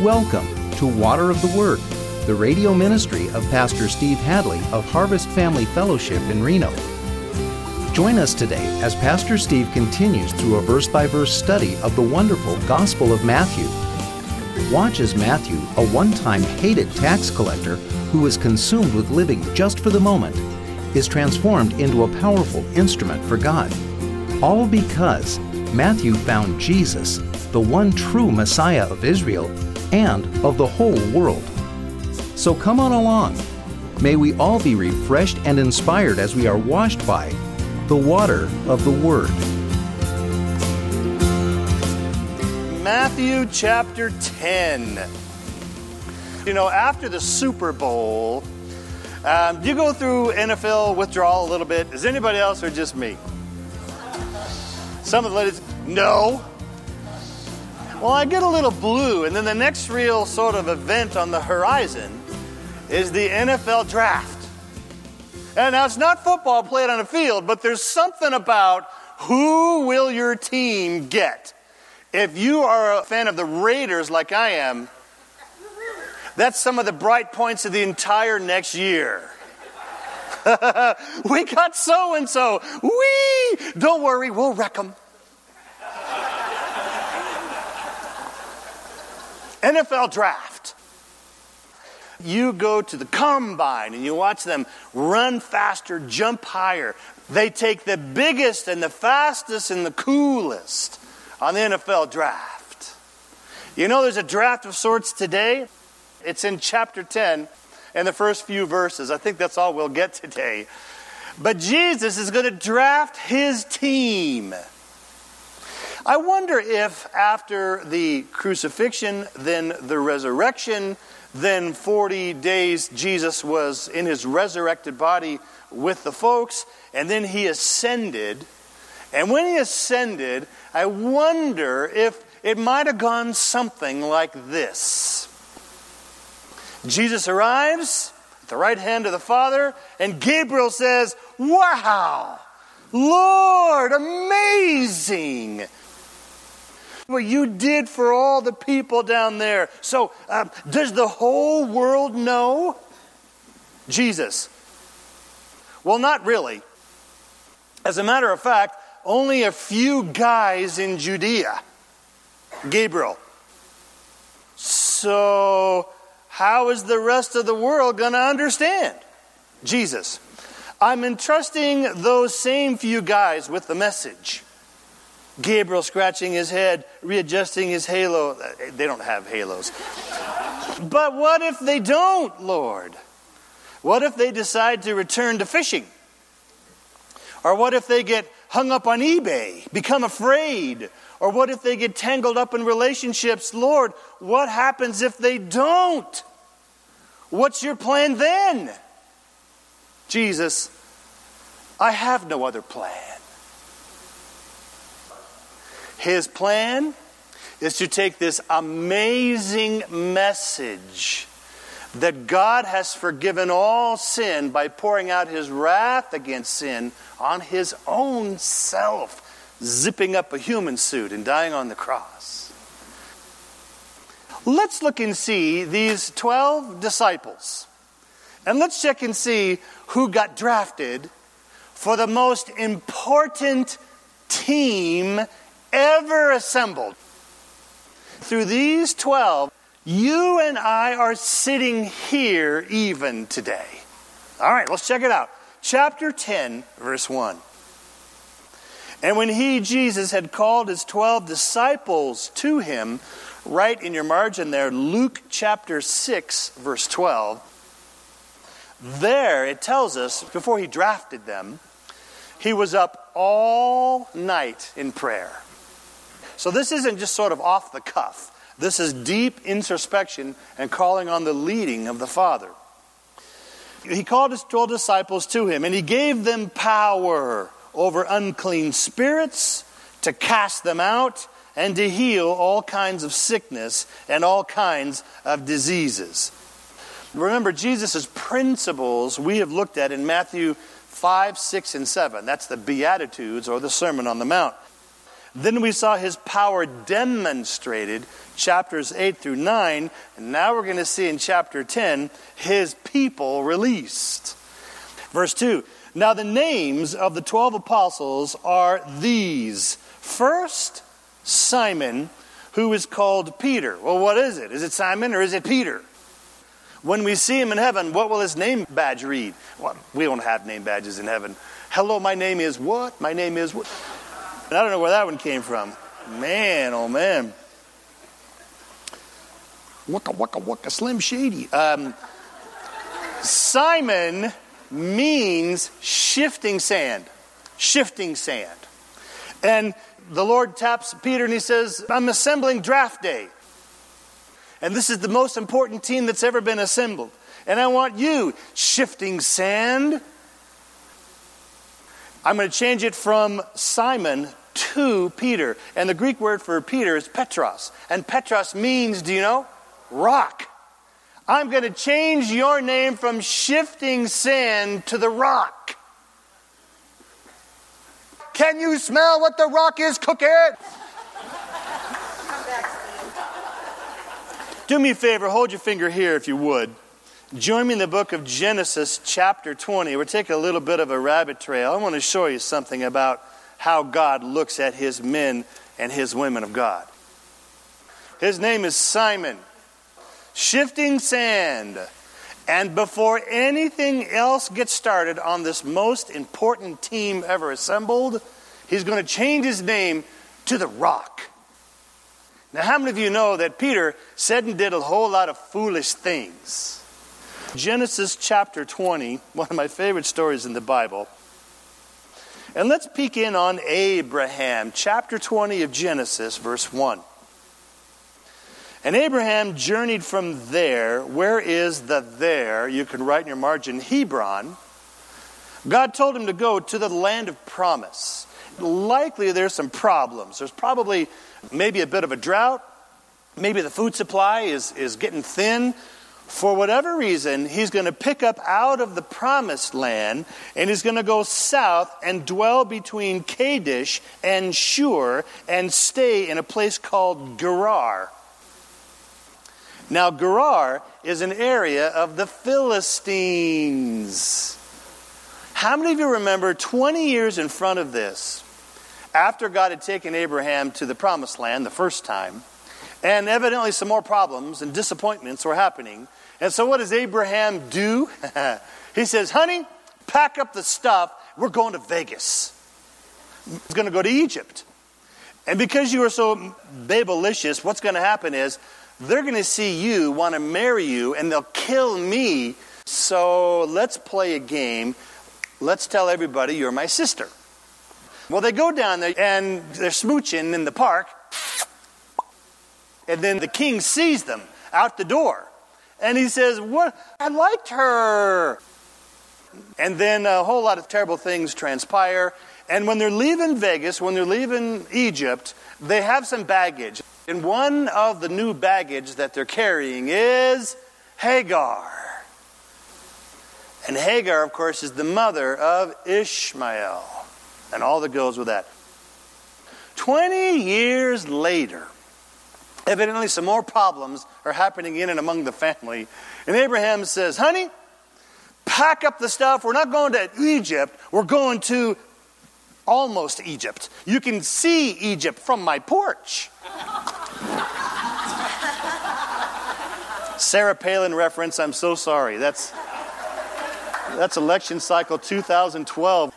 Welcome to Water of the Word, the radio ministry of Pastor Steve Hadley of Harvest Family Fellowship in Reno. Join us today as Pastor Steve continues through a verse-by-verse study of the wonderful Gospel of Matthew. Watch as Matthew, a one-time hated tax collector who was consumed with living just for the moment, is transformed into a powerful instrument for God. All because Matthew found Jesus, the one true Messiah of Israel and of the whole world. So come on along. May we all be refreshed and inspired as we are washed by the water of the Word. Matthew chapter 10. You know, after the Super Bowl, do you go through NFL withdrawal a little bit? Is anybody else or just me? Some of the ladies, no. Well, I get a little blue, and then the next real sort of event on the horizon is the NFL draft. And now it's not football played on a field, but there's something about who will your team get. If you are a fan of the Raiders like I am, that's some of the bright points of the entire next year. We got so-and-so. Whee! Don't worry, we'll wreck them. NFL draft. You go to the combine and you watch them run faster, jump higher. They take the biggest and the fastest and the coolest on the NFL draft. You know there's a draft of sorts today. It's in chapter 10 and the first few verses. I think that's all we'll get today. But Jesus is going to draft his team. I wonder if after the crucifixion, then the resurrection, then 40 days Jesus was in his resurrected body with the folks, and then he ascended. And when he ascended, I wonder if it might have gone something like this. Jesus arrives at the right hand of the Father, and Gabriel says, "Wow, Lord, amazing what you did for all the people down there." So, does the whole world know Jesus? Well, not really. As a matter of fact, only a few guys in Judea. Gabriel. So, how is the rest of the world going to understand Jesus? I'm entrusting those same few guys with the message. Gabriel scratching his head, readjusting his halo. They don't have halos. But what if they don't, Lord? What if they decide to return to fishing? Or what if they get hung up on eBay, become afraid? Or what if they get tangled up in relationships? Lord, what happens if they don't? What's your plan then? Jesus, I have no other plan. His plan is to take this amazing message that God has forgiven all sin by pouring out his wrath against sin on his own self, zipping up a human suit and dying on the cross. Let's look and see these 12 disciples. And let's check and see who got drafted for the most important team ever assembled. Through these 12, you and I are sitting here even today. All right, let's check it out. Chapter 10, verse 1. And when he, Jesus, had called his 12 disciples to him, write in your margin there, Luke chapter 6, verse 12. There it tells us, before he drafted them, he was up all night in prayer. So this isn't just sort of off the cuff. This is deep introspection and calling on the leading of the Father. He called his 12 disciples to him, and he gave them power over unclean spirits to cast them out and to heal all kinds of sickness and all kinds of diseases. Remember, Jesus' principles we have looked at in Matthew 5, 6, and 7. That's the Beatitudes or the Sermon on the Mount. Then we saw his power demonstrated, chapters 8 through 9. And now we're going to see in chapter 10, his people released. Verse 2, now the names of the 12 apostles are these. First, Simon, who is called Peter. Well, what is it? Is it Simon or is it Peter? When we see him in heaven, what will his name badge read? Well, we don't have name badges in heaven. Hello, my name is what? My name is what? And I don't know where that one came from. Man, oh man. Waka, waka, waka, Slim Shady. Simon means shifting sand. Shifting sand. And the Lord taps Peter and he says, I'm assembling draft day. And this is the most important team that's ever been assembled. And I want you, shifting sand. I'm going to change it from Simon to Peter. And the Greek word for Peter is Petros. And Petros means, do you know? Rock. I'm going to change your name from shifting sand to the rock. Can you smell what the rock is cooking? Do me a favor, hold your finger here if you would. Join me in the book of Genesis chapter 20. We're taking a little bit of a rabbit trail. I want to show you something about how God looks at his men and his women of God. His name is Simon. Shifting sand. And before anything else gets started on this most important team ever assembled, he's going to change his name to the Rock. Now, how many of you know that Peter said and did a whole lot of foolish things? Genesis chapter 20, one of my favorite stories in the Bible. And let's peek in on Abraham, chapter 20 of Genesis, verse 1. And Abraham journeyed from there. Where is the there? You can write in your margin, Hebron. God told him to go to the land of promise. Likely there's some problems. There's probably maybe a bit of a drought. Maybe the food supply is getting thin. For whatever reason, he's going to pick up out of the promised land and he's going to go south and dwell between Kadesh and Shur and stay in a place called Gerar. Now, Gerar is an area of the Philistines. How many of you remember 20 years in front of this, after God had taken Abraham to the promised land the first time, and evidently some more problems and disappointments were happening. And so what does Abraham do? He says, honey, pack up the stuff. We're going to Vegas. He's going to go to Egypt. And because you are so babylicious, what's going to happen is they're going to see you, want to marry you, and they'll kill me. So let's play a game. Let's tell everybody you're my sister. Well, they go down there and they're smooching in the park. And then the king sees them out the door. And he says, "What? I liked her." And then a whole lot of terrible things transpire. And when they're leaving Vegas, when they're leaving Egypt, they have some baggage. And one of the new baggage that they're carrying is Hagar. And Hagar, of course, is the mother of Ishmael. And all that goes with that. 20 years later, evidently some more problems are happening in and among the family. And Abraham says, honey, pack up the stuff. We're not going to Egypt. We're going to almost Egypt. You can see Egypt from my porch. Sarah Palin reference, I'm so sorry. That's election cycle 2012.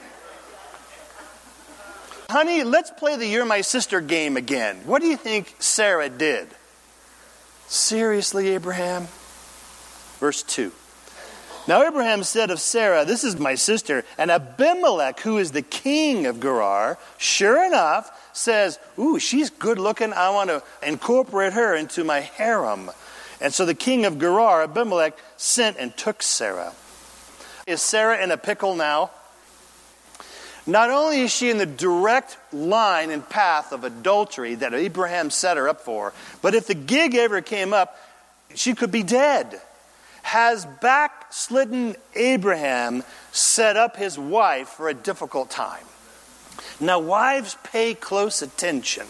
Honey, let's play the You're My Sister game again. What do you think Sarah did? Seriously, Abraham? Verse 2. Now Abraham said of Sarah, this is my sister, and Abimelech, who is the king of Gerar, sure enough, says, ooh, she's good looking. I want to incorporate her into my harem. And so the king of Gerar, Abimelech, sent and took Sarah. Is Sarah in a pickle now? Not only is she in the direct line and path of adultery that Abraham set her up for, but if the gig ever came up, she could be dead. Has backslidden Abraham set up his wife for a difficult time? Now, wives, pay close attention,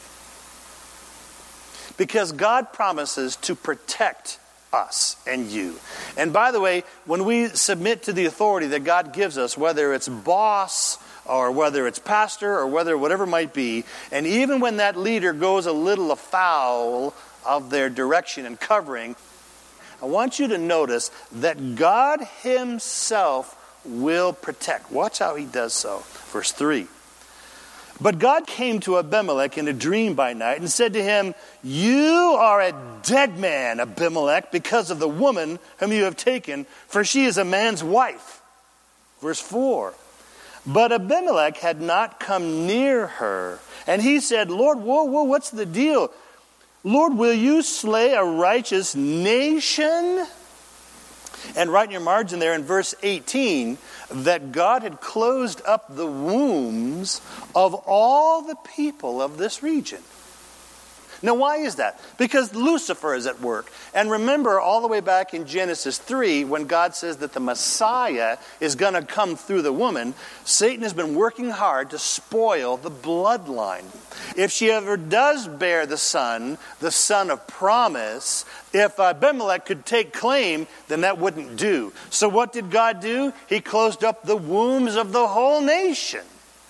because God promises to protect us and you. And by the way, when we submit to the authority that God gives us, whether it's boss or whether it's pastor or whatever it might be, and even when that leader goes a little afoul of their direction and covering, I want you to notice that God himself will protect. Watch how he does so. Verse 3. But God came to Abimelech in a dream by night and said to him, "You are a dead man, Abimelech, because of the woman whom you have taken, for she is a man's wife." Verse 4. But Abimelech had not come near her. And he said, "Lord, whoa, what's the deal? Lord, will you slay a righteous nation?" And write in your margin there in verse 18 that God had closed up the wombs of all the people of this region. Now, why is that? Because Lucifer is at work. And remember all the way back in Genesis 3, when God says that the Messiah is going to come through the woman, Satan has been working hard to spoil the bloodline. If she ever does bear the son of promise, if Abimelech could take claim, then that wouldn't do. So what did God do? He closed up the wombs of the whole nation.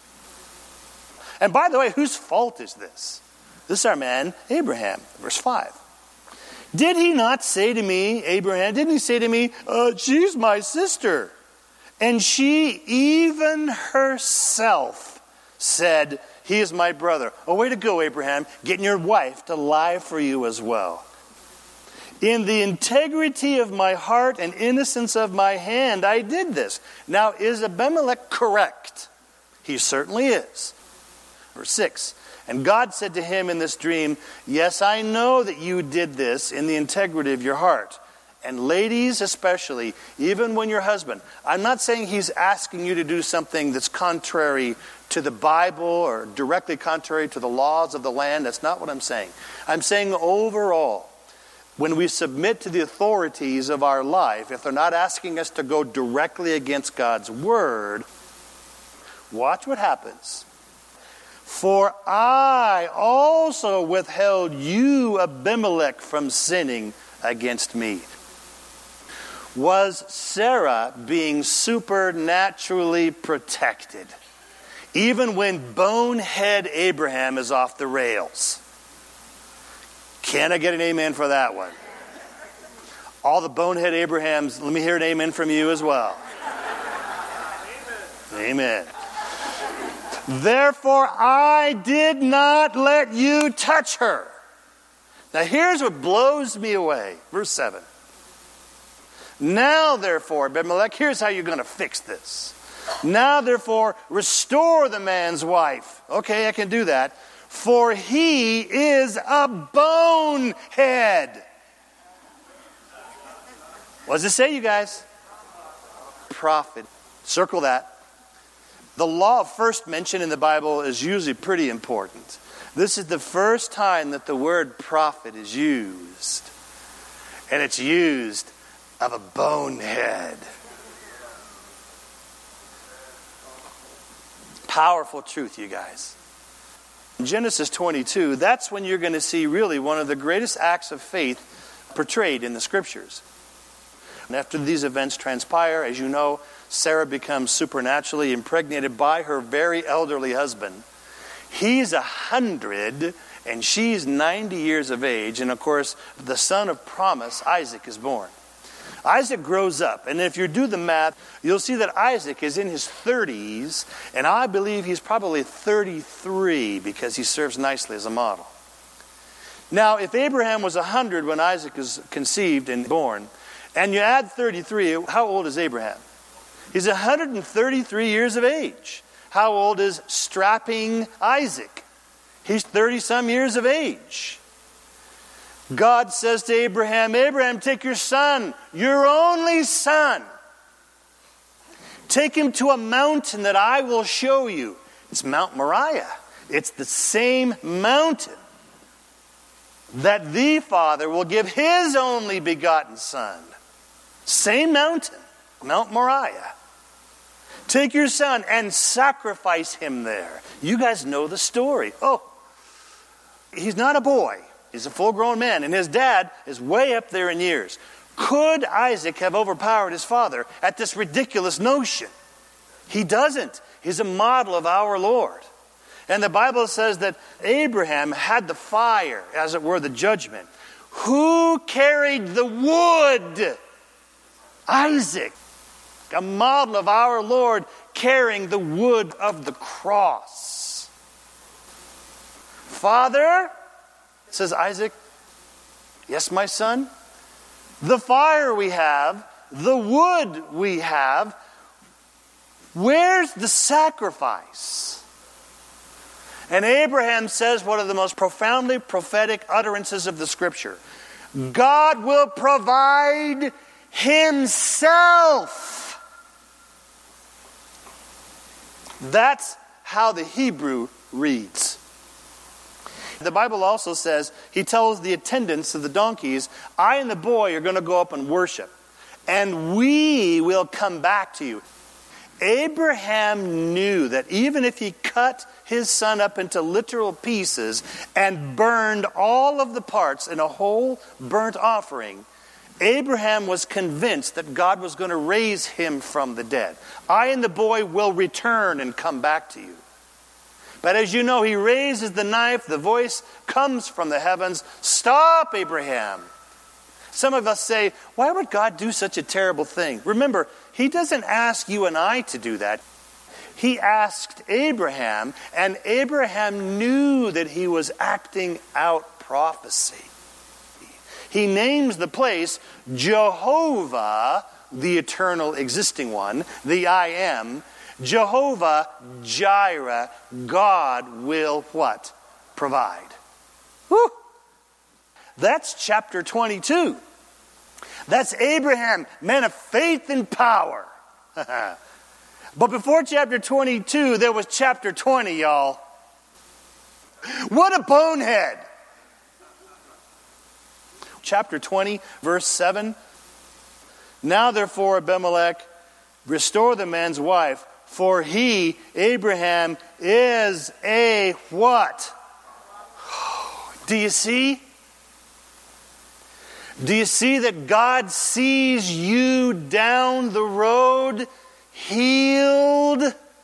And by the way, whose fault is this? This is our man, Abraham. Verse 5. Did he not say to me, Abraham, didn't he say to me, she's my sister? And she even herself said, he is my brother. Oh, way to go, Abraham, getting your wife to lie for you as well. In the integrity of my heart and innocence of my hand, I did this. Now, is Abimelech correct? He certainly is. Verse 6. And God said to him in this dream, "Yes, I know that you did this in the integrity of your heart." And ladies especially, even when your husband, I'm not saying he's asking you to do something that's contrary to the Bible or directly contrary to the laws of the land. That's not what I'm saying. I'm saying overall, when we submit to the authorities of our life, if they're not asking us to go directly against God's word, watch what happens. For I also withheld you, Abimelech, from sinning against me. Was Sarah being supernaturally protected, even when bonehead Abraham is off the rails? Can I get an amen for that one? All the bonehead Abrahams, let me hear an amen from you as well. Amen. Therefore, I did not let you touch her. Now, here's what blows me away. Verse 7. Now, therefore, Abimelech, here's how you're going to fix this. Now, therefore, restore the man's wife. Okay, I can do that. For he is a bonehead. What does it say, you guys? Prophet. Circle that. The law of first mention in the Bible is usually pretty important. This is the first time that the word prophet is used. And it's used of a bonehead. Powerful truth, you guys. In Genesis 22, that's when you're going to see really one of the greatest acts of faith portrayed in the Scriptures. And after these events transpire, as you know, Sarah becomes supernaturally impregnated by her very elderly husband. He's 100 and she's 90 years of age. And of course, the son of promise, Isaac, is born. Isaac grows up. And if you do the math, you'll see that Isaac is in his 30s. And I believe he's probably 33 because he serves nicely as a model. Now, if Abraham was 100 when Isaac is conceived and born, and you add 33, how old is Abraham? He's 133 years of age. How old is strapping Isaac? He's 30-some years of age. God says to Abraham, Abraham, take your son, your only son. Take him to a mountain that I will show you. It's Mount Moriah. It's the same mountain that the Father will give his only begotten son. Same mountain, Mount Moriah. Take your son and sacrifice him there. You guys know the story. Oh, he's not a boy. He's a full-grown man, and his dad is way up there in years. Could Isaac have overpowered his father at this ridiculous notion? He doesn't. He's a model of our Lord. And the Bible says that Abraham had the fire, as it were, the judgment. Who carried the wood? Isaac. A model of our Lord carrying the wood of the cross. Father, says Isaac, yes, my son, the fire we have, the wood we have, where's the sacrifice? And Abraham says one of the most profoundly prophetic utterances of the Scripture. God will provide himself. That's how the Hebrew reads. The Bible also says, he tells the attendants of the donkeys, I and the boy are going to go up and worship, and we will come back to you. Abraham knew that even if he cut his son up into literal pieces and burned all of the parts in a whole burnt offering, Abraham was convinced that God was going to raise him from the dead. I and the boy will return and come back to you. But as you know, he raises the knife. The voice comes from the heavens. Stop, Abraham. Some of us say, why would God do such a terrible thing? Remember, he doesn't ask you and I to do that. He asked Abraham, and Abraham knew that he was acting out prophecy. He names the place Jehovah, the eternal existing one, the I am. Jehovah Jireh, God will what? Provide. Whew. That's chapter 22. That's Abraham, man of faith and power. But before chapter 22, there was chapter 20, y'all. What a bonehead. Chapter 20, verse 7. Now therefore, Abimelech, restore the man's wife, for he, Abraham, is a what? Do you see? Do you see that God sees you down the road healed?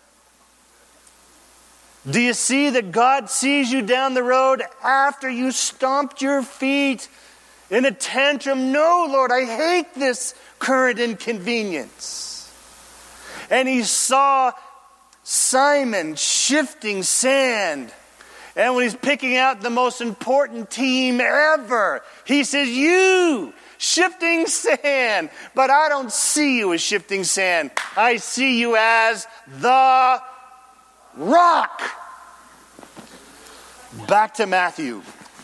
Do you see that God sees you down the road after you stomped your feet in a tantrum? No, Lord, I hate this current inconvenience. And he saw Simon shifting sand. And when he's picking out the most important team ever, he says, you, shifting sand. But I don't see you as shifting sand. I see you as the rock. Back to Matthew.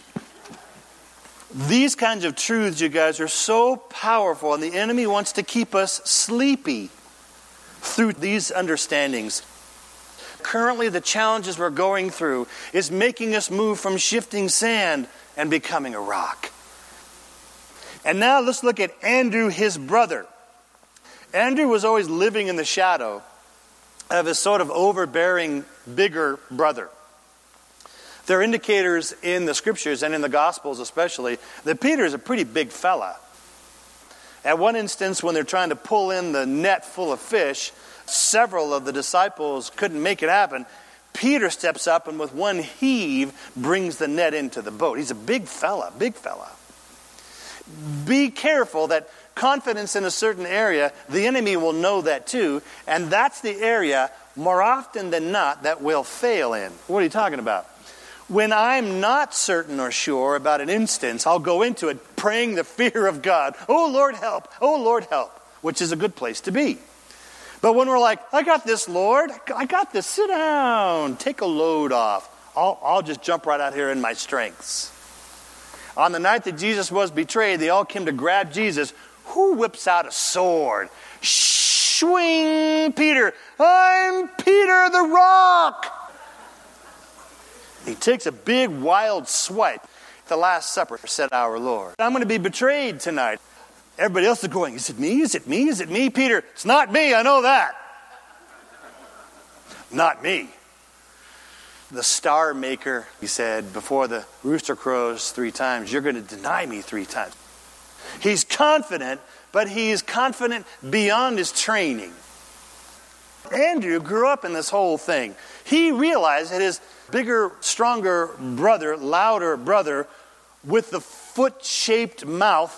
These kinds of truths, you guys, are so powerful, and the enemy wants to keep us sleepy through these understandings. Currently, the challenges we're going through is making us move from shifting sand and becoming a rock. And now let's look at Andrew, his brother. Andrew was always living in the shadow of his sort of overbearing, bigger brother. There are indicators in the Scriptures and in the Gospels especially that Peter is a pretty big fella. At one instance, when they're trying to pull in the net full of fish, several of the disciples couldn't make it happen. Peter steps up and with one heave brings the net into the boat. He's a big fella, big fella. Be careful that confidence in a certain area, the enemy will know that too, and that's the area more often than not that we'll fail in. What are you talking about? When I'm not certain or sure about an instance, I'll go into it praying the fear of God. Oh, Lord, help. Oh, Lord, help. Which is a good place to be. But when we're like, I got this, Lord. I got this. Sit down. Take a load off. I'll just jump right out here in my strengths. On the night that Jesus was betrayed, they all came to grab Jesus. Who whips out a sword? Swing, Peter. I'm Peter the Rock. He takes a big wild swipe. The Last Supper, said our Lord. I'm going to be betrayed tonight. Everybody else is going, is it me? Is it me? Is it me? Peter, it's not me. I know that. Not me. The star maker, he said, before the rooster crows 3 times, you're going to deny me 3 times. He's confident, but he's confident beyond his training. Andrew grew up in this whole thing. He realized that his bigger, stronger brother, louder brother, with the foot-shaped mouth,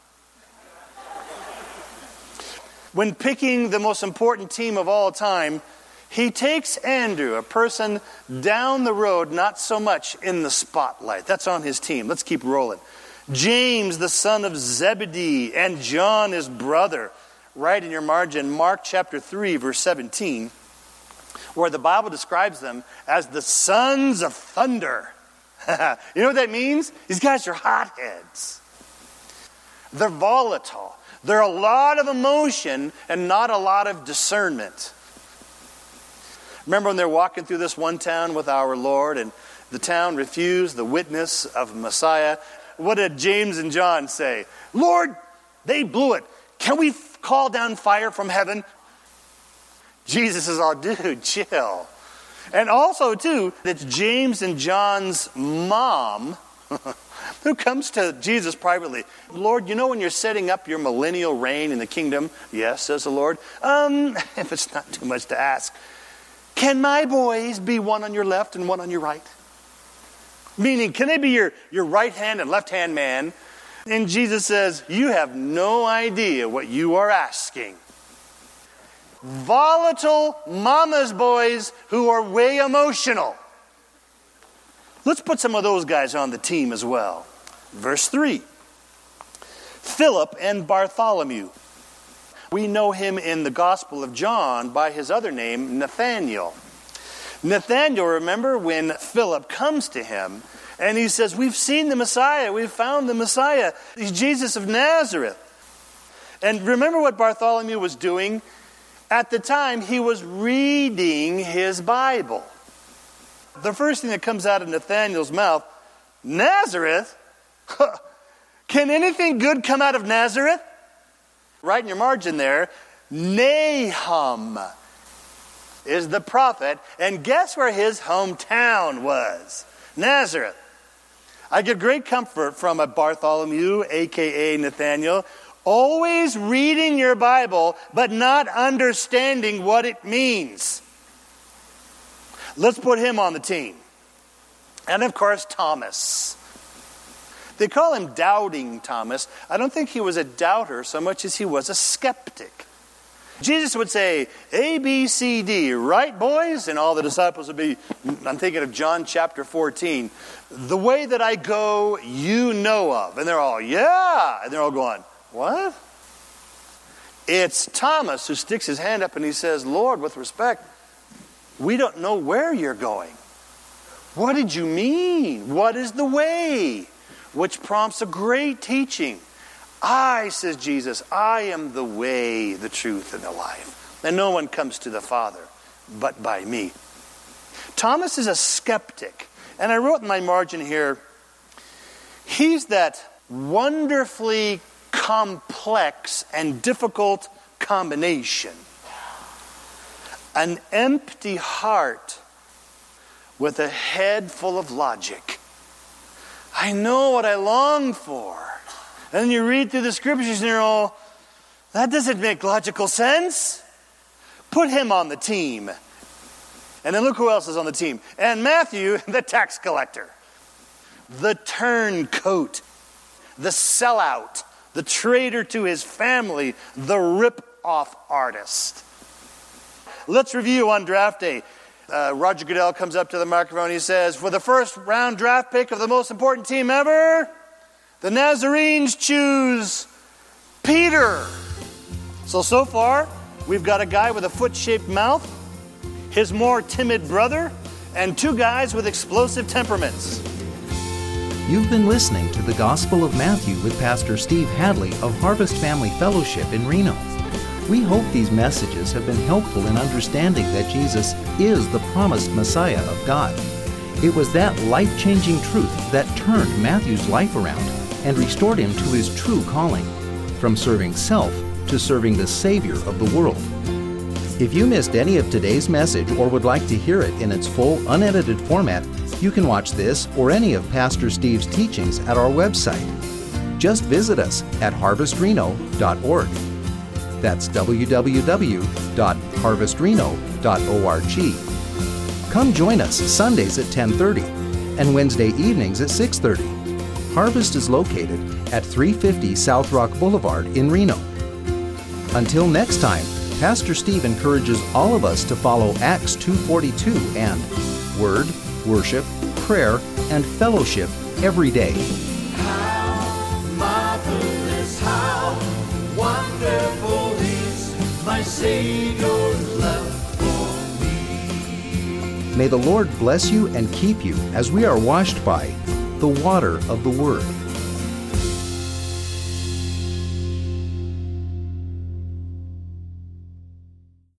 when picking the most important team of all time, he takes Andrew, a person down the road, not so much in the spotlight. That's on his team. Let's keep rolling. James, the son of Zebedee, and John, his brother. Right in your margin, Mark chapter 3, verse 17, where the Bible describes them as the sons of thunder. You know what that means? These guys are hotheads. They're volatile. They're a lot of emotion and not a lot of discernment. Remember when they're walking through this one town with our Lord, and the town refused the witness of Messiah? What did James and John say? Lord, they blew it. Can we call down fire from heaven? Jesus is all, dude, chill. And also, too, it's James and John's mom who comes to Jesus privately. Lord, you know when you're setting up your millennial reign in the kingdom? Yes, says the Lord. If it's not too much to ask, can my boys be one on your left and one on your right? Meaning, can they be your right hand and left hand man? And Jesus says, you have no idea what you are asking. Volatile mama's boys who are way emotional. Let's put some of those guys on the team as well. Verse 3. Philip and Bartholomew. We know him in the Gospel of John by his other name, Nathanael. Nathanael, remember when Philip comes to him and he says, we've seen the Messiah, we've found the Messiah. He's Jesus of Nazareth. And remember what Bartholomew was doing? At the time, he was reading his Bible. The first thing that comes out of Nathanael's mouth, Nazareth? Can anything good come out of Nazareth? Right in your margin there, Nahum is the prophet, and guess where his hometown was? Nazareth. I get great comfort from a Bartholomew, a.k.a. Nathanael, always reading your Bible, but not understanding what it means. Let's put him on the team. And of course, Thomas. They call him Doubting Thomas. I don't think he was a doubter so much as he was a skeptic. Jesus would say, A, B, C, D, right, boys? And all the disciples would be, I'm thinking of John chapter 14, the way that I go, you know of. And they're all, yeah. And they're all going, what? It's Thomas who sticks his hand up and he says, Lord, with respect, we don't know where you're going. What did you mean? What is the way? Which prompts a great teaching. I, says Jesus, I am the way, the truth, and the life. And no one comes to the Father but by me. Thomas is a skeptic. And I wrote in my margin here, he's that wonderfully complex and difficult combination. An empty heart with a head full of logic. I know what I long for. And then you read through the scriptures and you're all, that doesn't make logical sense. Put him on the team. And then look who else is on the team. And Matthew, the tax collector. The turncoat. The sellout. The traitor to his family. The rip-off artist. Let's review on draft day. Roger Goodell comes up to the microphone. He says, for the first round draft pick of the most important team ever, the Nazarenes choose Peter. So far, we've got a guy with a foot-shaped mouth, his more timid brother, and 2 guys with explosive temperaments. You've been listening to the Gospel of Matthew with Pastor Steve Hadley of Harvest Family Fellowship in Reno. We hope these messages have been helpful in understanding that Jesus is the promised Messiah of God. It was that life-changing truth that turned Matthew's life around and restored him to his true calling, from serving self to serving the Savior of the world. If you missed any of today's message or would like to hear it in its full, unedited format, you can watch this or any of Pastor Steve's teachings at our website. Just visit us at harvestreno.org. That's www.harvestreno.org. Come join us Sundays at 10:30 and Wednesday evenings at 6:30. Harvest is located at 350 South Rock Boulevard in Reno. Until next time, Pastor Steve encourages all of us to follow Acts 2:42 and Word, Worship, Prayer, and Fellowship every day. How marvelous, how wonderful is my Savior's love for me. May the Lord bless you and keep you as we are washed by the water of the Word.